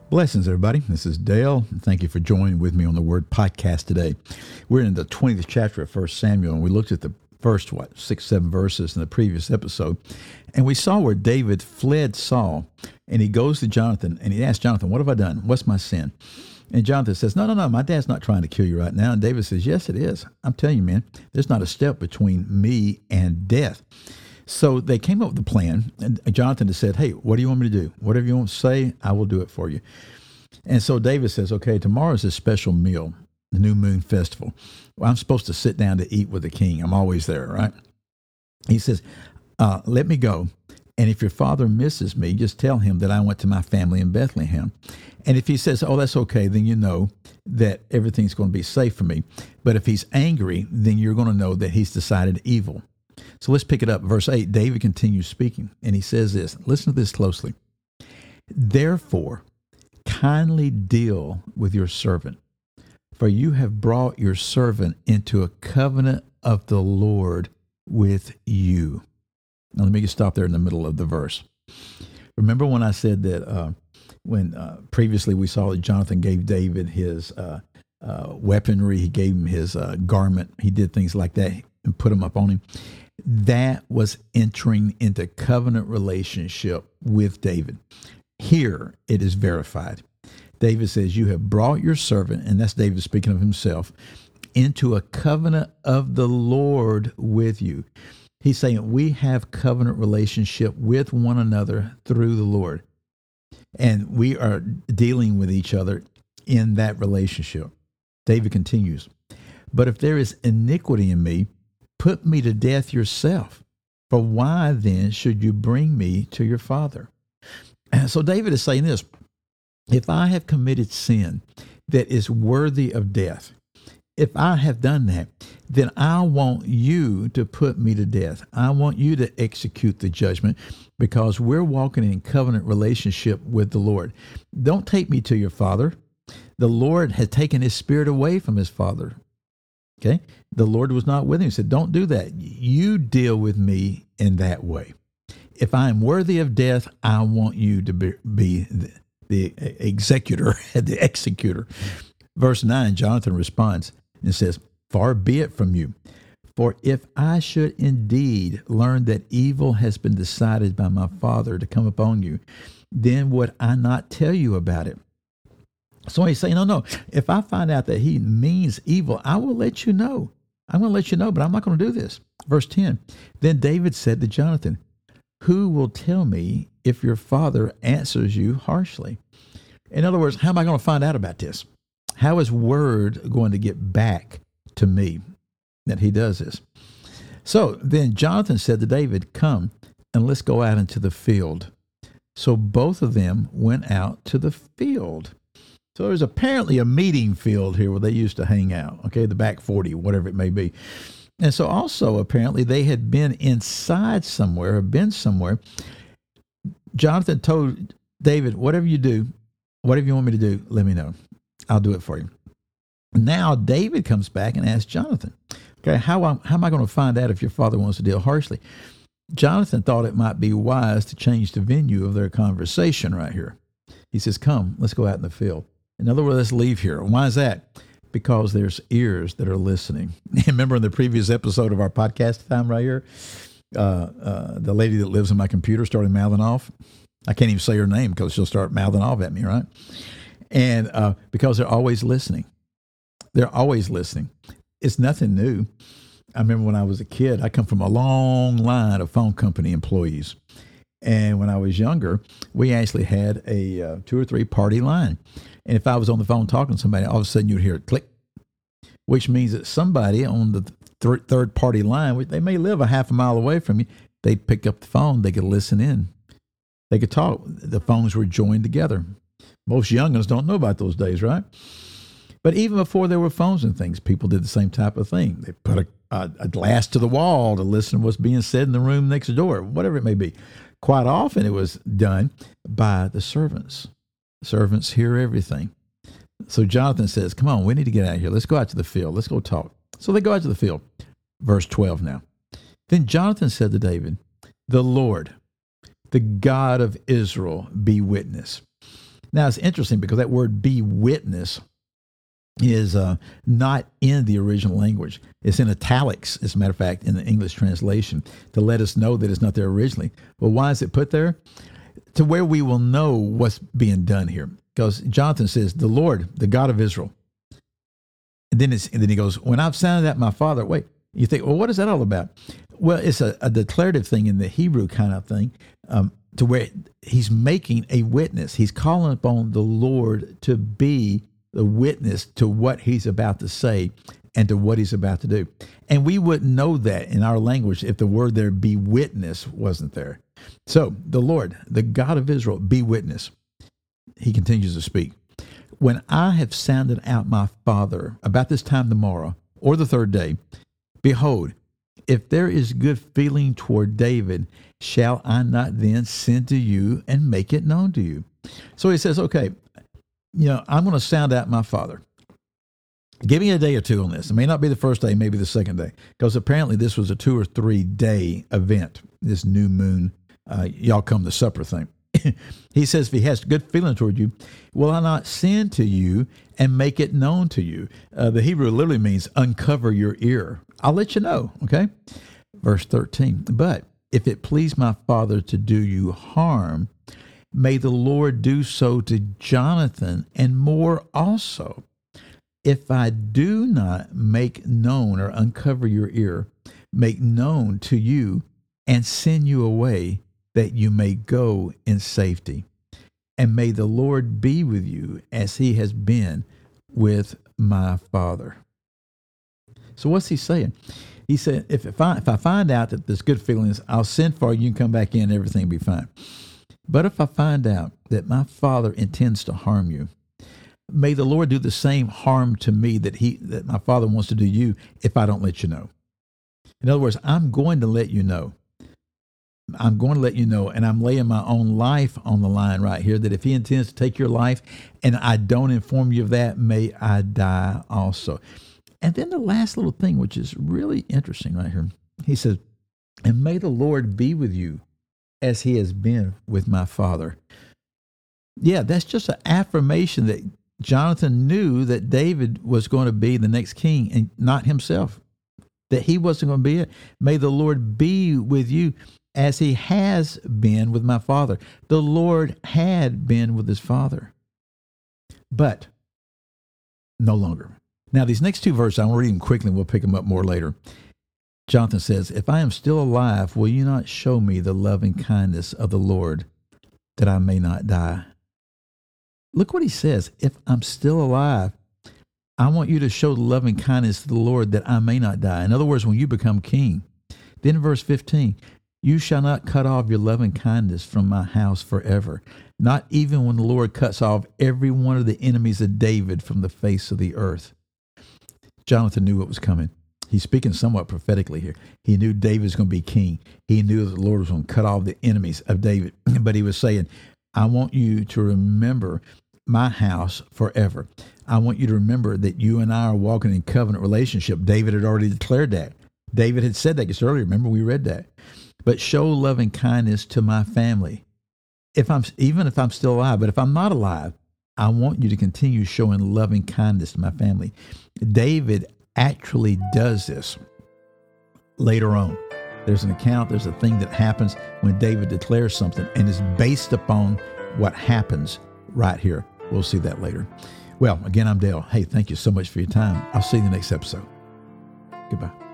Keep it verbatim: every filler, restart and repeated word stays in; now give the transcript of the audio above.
Blessings, everybody. This is Dale. Thank you for joining with me on the Word Podcast today. We're in the twentieth chapter of First Samuel, and we looked at the first, what, six, seven verses in the previous episode, and we saw where David fled Saul, and he goes to Jonathan, and he asks Jonathan, what have I done? What's my sin? And Jonathan says, no, no, no, my dad's not trying to kill you right now. And David says, yes, it is. I'm telling you, man, there's not a step between me and death. So they came up with a plan, and Jonathan has said, hey, what do you want me to do? Whatever you want to say, I will do it for you. And so David says, okay, tomorrow's a special meal, the New Moon Festival. Well, I'm supposed to sit down to eat with the king. I'm always there, right? He says, uh, let me go. And if your father misses me, just tell him that I went to my family in Bethlehem. And if he says, oh, that's okay, then you know that everything's going to be safe for me. But if he's angry, then you're going to know that he's decided evil. So let's pick it up. Verse eight, David continues speaking, and he says this. Listen to this closely. Therefore, kindly deal with your servant, for you have brought your servant into a covenant of the Lord with you. Now, let me just stop there in the middle of the verse. Remember when I said that uh, when uh, previously we saw that Jonathan gave David his uh, uh, weaponry, he gave him his uh, garment, he did things like that and put them up on him. That was entering into covenant relationship with David. Here it is verified. David says, you have brought your servant, and that's David speaking of himself, into a covenant of the Lord with you. He's saying we have covenant relationship with one another through the Lord. And we are dealing with each other in that relationship. David continues, but if there is iniquity in me, put me to death yourself. For why then should you bring me to your father? And so David is saying this, if I have committed sin that is worthy of death, if I have done that, then I want you to put me to death. I want you to execute the judgment because we're walking in covenant relationship with the Lord. Don't take me to your father. The Lord had taken his spirit away from his father. Okay. The Lord was not with him. He said, don't do that. You deal with me in that way. If I am worthy of death, I want you to be, be the, the executor, the executor. Verse nine, Jonathan responds and says, far be it from you. For if I should indeed learn that evil has been decided by my father to come upon you, then would I not tell you about it? So he's saying, no, no, if I find out that he means evil, I will let you know. I'm going to let you know, but I'm not going to do this. Verse ten, then David said to Jonathan, who will tell me if your father answers you harshly? In other words, how am I going to find out about this? How is word going to get back to me that he does this? So then Jonathan said to David, come and let's go out into the field. So both of them went out to the field. So there's apparently a meeting field here where they used to hang out, okay, the back forty, whatever it may be. And so also apparently they had been inside somewhere or been somewhere. Jonathan told David, whatever you do, whatever you want me to do, let me know. I'll do it for you. Now David comes back and asks Jonathan, okay, how, how am I going to find out if your father wants to deal harshly? Jonathan thought it might be wise to change the venue of their conversation right here. He says, come, let's go out in the field. In other words, let's leave here. Why is that? Because there's ears that are listening. Remember in the previous episode of our podcast time right here, uh, uh, the lady that lives in my computer started mouthing off. I can't even say her name because she'll start mouthing off at me, right? And uh, because they're always listening. They're always listening. It's nothing new. I remember when I was a kid, I come from a long line of phone company employees. And when I was younger, we actually had a uh, two or three party line. And if I was on the phone talking to somebody, all of a sudden you'd hear it click, which means that somebody on the th- third party line, which they may live a half a mile away from you, they'd pick up the phone, they could listen in. They could talk. The phones were joined together. Most young ones don't know about those days, right? But even before there were phones and things, people did the same type of thing. They put a, a, a glass to the wall to listen to what's being said in the room next door, whatever it may be. Quite often it was done by the servants. Servants hear everything. So Jonathan says, come on, we need to get out of here. Let's go out to the field. Let's go talk. So they go out to the field. Verse twelve now. Then Jonathan said to David, the Lord, the God of Israel, be witness. Now, it's interesting because that word be witness is uh, not in the original language. It's in italics, as a matter of fact, in the English translation, to let us know that it's not there originally. Well, why is it put there? To where we will know what's being done here. Because Jonathan says, the Lord, the God of Israel. And then, it's, and then he goes, when I've sounded at my father, wait, you think, well, what is that all about? Well, it's a, a declarative thing in the Hebrew kind of thing, um, to where he's making a witness. He's calling upon the Lord to be the witness to what he's about to say and to what he's about to do. And we wouldn't know that in our language if the word there, be witness, wasn't there. So the Lord, the God of Israel, be witness. He continues to speak. When I have sounded out my father about this time tomorrow or the third day, behold, if there is good feeling toward David, shall I not then send to you and make it known to you? So he says, okay, you know, I'm going to sound out my father. Give me a day or two on this. It may not be the first day, maybe the second day, because apparently this was a two or three day event, this new moon, uh, y'all come to supper thing. He says, if he has good feeling toward you, will I not send to you and make it known to you? Uh, the Hebrew literally means uncover your ear. I'll let you know, okay? Verse thirteen, but if it please my father to do you harm, may the Lord do so to Jonathan and more also. If I do not make known or uncover your ear, make known to you and send you away, that you may go in safety. And may the Lord be with you as he has been with my father. So what's he saying? He said, if, if, I, if I find out that there's good feelings, I'll send for you, you can come back in, everything will be fine. But if I find out that my father intends to harm you, may the Lord do the same harm to me that he that my father wants to do you if I don't let you know. In other words, I'm going to let you know. I'm going to let you know, and I'm laying my own life on the line right here, that if he intends to take your life and I don't inform you of that, may I die also. And then the last little thing, which is really interesting right here, he says, and may the Lord be with you as he has been with my father. Yeah, that's just an affirmation that Jonathan knew that David was going to be the next king and not himself, that he wasn't going to be it. May the Lord be with you as he has been with my father. The Lord had been with his father, but no longer. Now, these next two verses, I'm reading quickly, and we'll pick them up more later. Jonathan says, if I am still alive, will you not show me the loving kindness of the Lord, that I may not die? Look what he says. If I'm still alive, I want you to show the loving kindness to the Lord, that I may not die. In other words, when you become king. Then verse fifteen, you shall not cut off your loving kindness from my house forever, not even when the Lord cuts off every one of the enemies of David from the face of the earth. Jonathan knew what was coming. He's speaking somewhat prophetically here. He knew David was going to be king. He knew that the Lord was going to cut off the enemies of David. But he was saying, I want you to remember my house forever. I want you to remember that you and I are walking in covenant relationship. David had already declared that. David had said that just earlier. Remember, we read that. But show loving kindness to my family. If I'm, even if I'm still alive, but if I'm not alive, I want you to continue showing loving kindness to my family. David actually does this later on. There's an account, there's a thing that happens when David declares something, and it's based upon what happens right here. We'll see that later. Well, again, I'm Dale. Hey, thank you so much for your time. I'll see you in the next episode. Goodbye.